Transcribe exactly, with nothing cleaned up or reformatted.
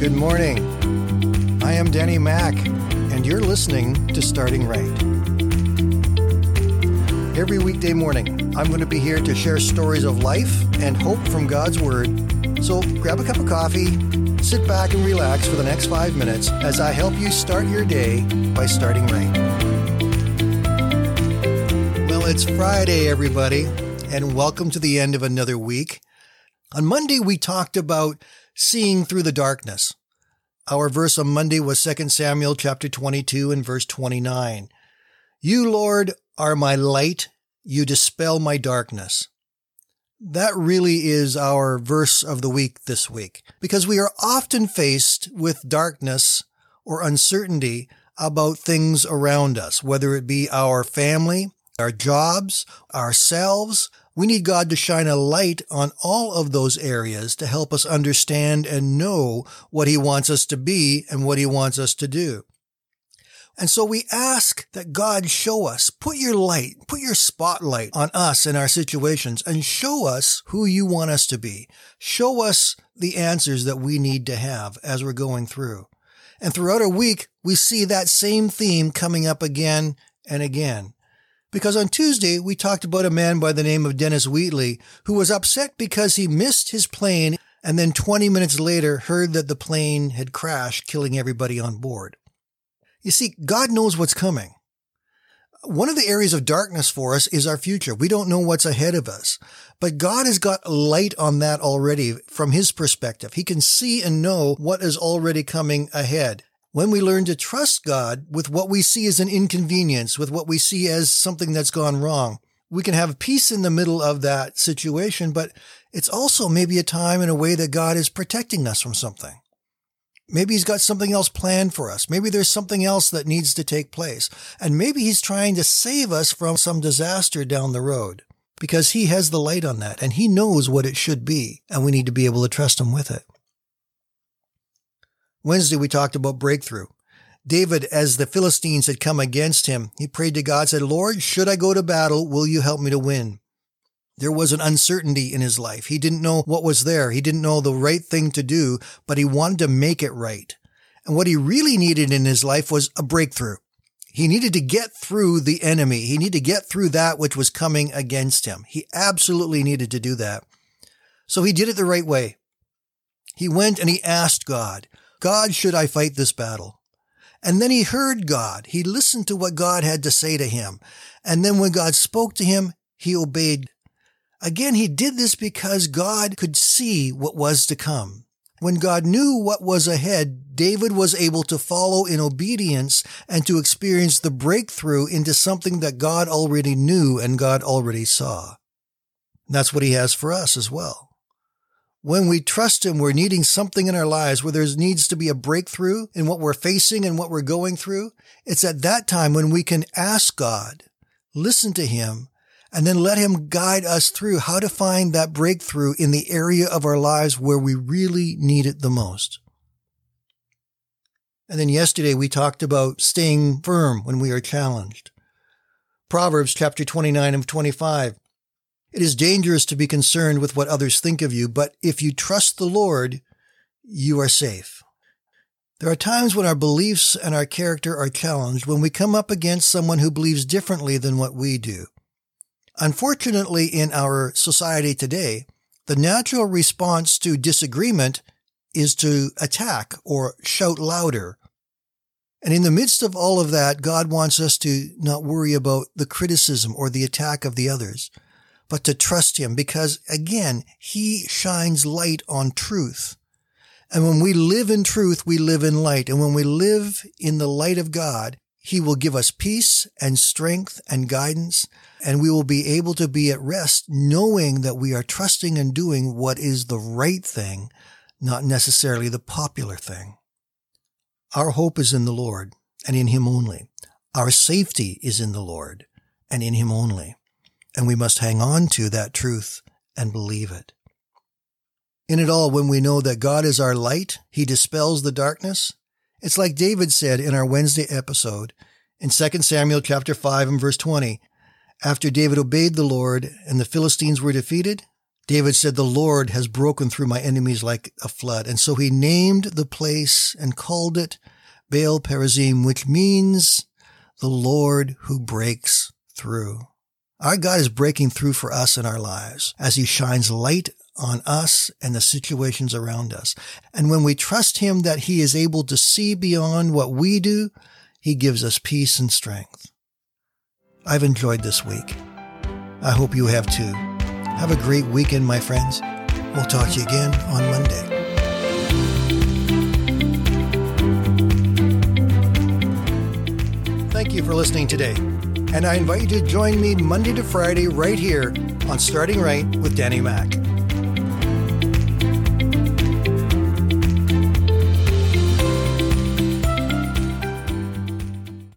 Good morning. I am Danny Mack, and you're listening to Starting Right. Every weekday morning, I'm going to be here to share stories of life and hope from God's Word. So grab a cup of coffee, sit back and relax for the next five minutes as I help you start your day by starting right. Well, it's Friday, everybody, and welcome to the end of another week. On Monday, we talked about seeing through the darkness. Our verse on Monday was Second Samuel chapter twenty-two and verse twenty-nine. You, Lord, are my light. You dispel my darkness. That really is our verse of the week this week, because we are often faced with darkness or uncertainty about things around us, whether it be our family, our jobs, ourselves. We need God to shine a light on all of those areas to help us understand and know what He wants us to be and what He wants us to do. And so we ask that God show us, put your light, put your spotlight on us and our situations and show us who you want us to be. Show us the answers that we need to have as we're going through. And throughout our week, we see that same theme coming up again and again. Because on Tuesday, we talked about a man by the name of Dennis Wheatley who was upset because he missed his plane and then twenty minutes later heard that the plane had crashed, killing everybody on board. You see, God knows what's coming. One of the areas of darkness for us is our future. We don't know what's ahead of us. But God has got light on that already from His perspective. He can see and know what is already coming ahead. When we learn to trust God with what we see as an inconvenience, with what we see as something that's gone wrong, we can have peace in the middle of that situation, but it's also maybe a time and a way that God is protecting us from something. Maybe He's got something else planned for us. Maybe there's something else that needs to take place. And maybe He's trying to save us from some disaster down the road because He has the light on that and He knows what it should be, and we need to be able to trust Him with it. Wednesday, we talked about breakthrough. David, as the Philistines had come against him, he prayed to God, said, Lord, should I go to battle, will you help me to win? There was an uncertainty in his life. He didn't know what was there. He didn't know the right thing to do, but he wanted to make it right. And what he really needed in his life was a breakthrough. He needed to get through the enemy. He needed to get through that which was coming against him. He absolutely needed to do that. So he did it the right way. He went and he asked God, God, should I fight this battle? And then he heard God. He listened to what God had to say to him. And then when God spoke to him, he obeyed. Again, he did this because God could see what was to come. When God knew what was ahead, David was able to follow in obedience and to experience the breakthrough into something that God already knew and God already saw. That's what He has for us as well. When we trust Him, we're needing something in our lives where there needs to be a breakthrough in what we're facing and what we're going through. It's at that time when we can ask God, listen to Him, and then let Him guide us through how to find that breakthrough in the area of our lives where we really need it the most. And then yesterday we talked about staying firm when we are challenged. Proverbs chapter twenty-nine and twenty-five. It is dangerous to be concerned with what others think of you, but if you trust the Lord, you are safe. There are times when our beliefs and our character are challenged when we come up against someone who believes differently than what we do. Unfortunately, in our society today, the natural response to disagreement is to attack or shout louder. And in the midst of all of that, God wants us to not worry about the criticism or the attack of the others, but to trust Him because, again, He shines light on truth. And when we live in truth, we live in light. And when we live in the light of God, He will give us peace and strength and guidance, and we will be able to be at rest knowing that we are trusting and doing what is the right thing, not necessarily the popular thing. Our hope is in the Lord and in Him only. Our safety is in the Lord and in Him only. And we must hang on to that truth and believe it. In it all, when we know that God is our light, He dispels the darkness. It's like David said in our Wednesday episode in Second Samuel chapter five and verse twenty. After David obeyed the Lord and the Philistines were defeated, David said, the Lord has broken through my enemies like a flood. And so he named the place and called it Baal Perazim, which means the Lord who breaks through. Our God is breaking through for us in our lives as he shines light on us and the situations around us. And when we trust him that he is able to see beyond what we do, he gives us peace and strength. I've enjoyed this week. I hope you have too. Have a great weekend, my friends. We'll talk to you again on Monday. Thank you for listening today. And I invite you to join me Monday to Friday right here on Starting Right with Danny Mack.